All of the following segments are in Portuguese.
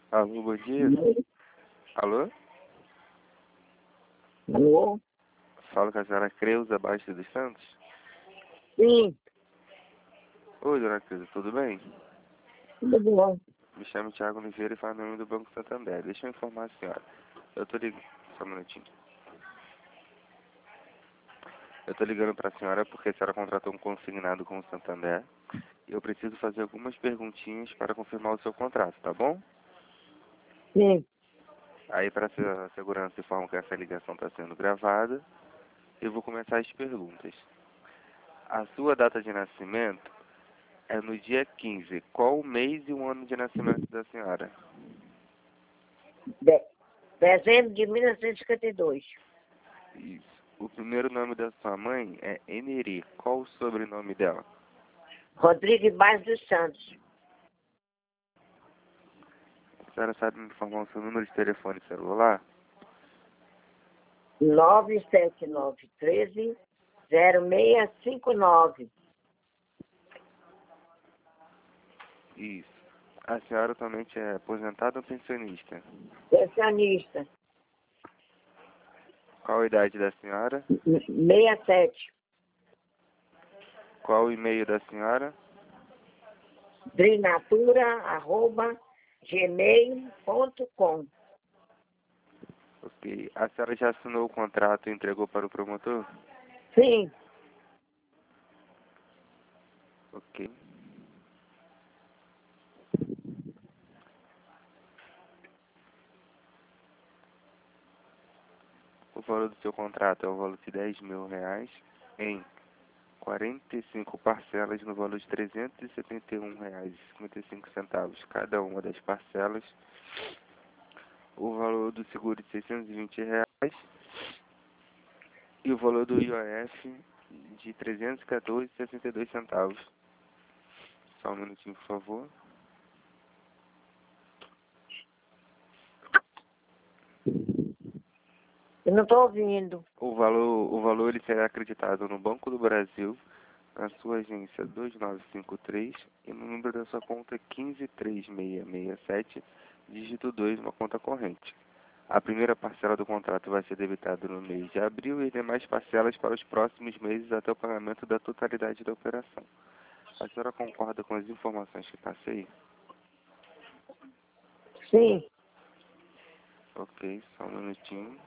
Alô, bom dia. Alô? Alô? Fala com a senhora Creuza Bastos dos Santos? Sim, Oi, dona Creuza, tudo bem? tudo bom. Me chamo Thiago Oliveira e falo em nome do Banco Santander. Deixa eu informar a senhora. Eu tô ligando... Só um minutinho. Eu tô ligando pra senhora porque a senhora contratou um consignado com o Santander e eu preciso fazer algumas perguntinhas para confirmar o seu contrato, tá bom? Sim, Aí, para a segurança, informo que essa ligação está sendo gravada. Eu vou começar as perguntas. A sua data de nascimento é no dia 15. Qual o mês e o ano de nascimento da senhora? de- dezembro de 1952. Isso. O primeiro nome da sua mãe é Eneri. Qual o sobrenome dela? Rodrigues Baixo dos Santos. A senhora sabe me informar o seu número de telefone celular? 97913-0659. Isso. A senhora atualmente é aposentada ou pensionista? Pensionista. Qual a idade da senhora? 67. Qual o e-mail da senhora? drinatura@gmail.com. Ok. A senhora já assinou o contrato e entregou para o promotor? Sim, Ok. O valor do seu contrato é o valor de R$ 10.000 em 45 parcelas no valor de R$ 371,55 cada uma das parcelas. O valor do seguro de R$ 620 e o valor do IOF de R$ 314,62. Só um minutinho, por favor. eu não estou ouvindo. O valor ele será acreditado no Banco do Brasil, na sua agência 2953 e no número da sua conta 153667, dígito 2, uma conta corrente. A primeira parcela do contrato vai ser debitada no mês de abril e demais parcelas para os próximos meses até o pagamento da totalidade da operação. A senhora concorda com as informações que passei? Sim, Ok, só um minutinho.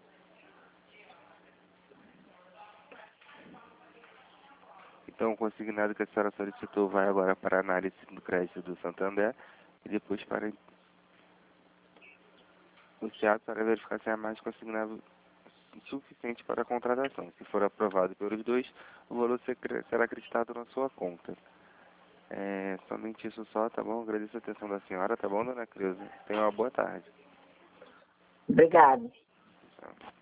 Então, o consignado que a senhora solicitou vai agora para a análise do crédito do Santander e depois para o teatro para verificar se há mais consignado suficiente para a contratação. Se for aprovado pelos dois, o valor será acreditado na sua conta. Somente isso só, tá bom? Agradeço a atenção da senhora, tá bom, dona Creuza? Tenha uma boa tarde. obrigado. Tchau.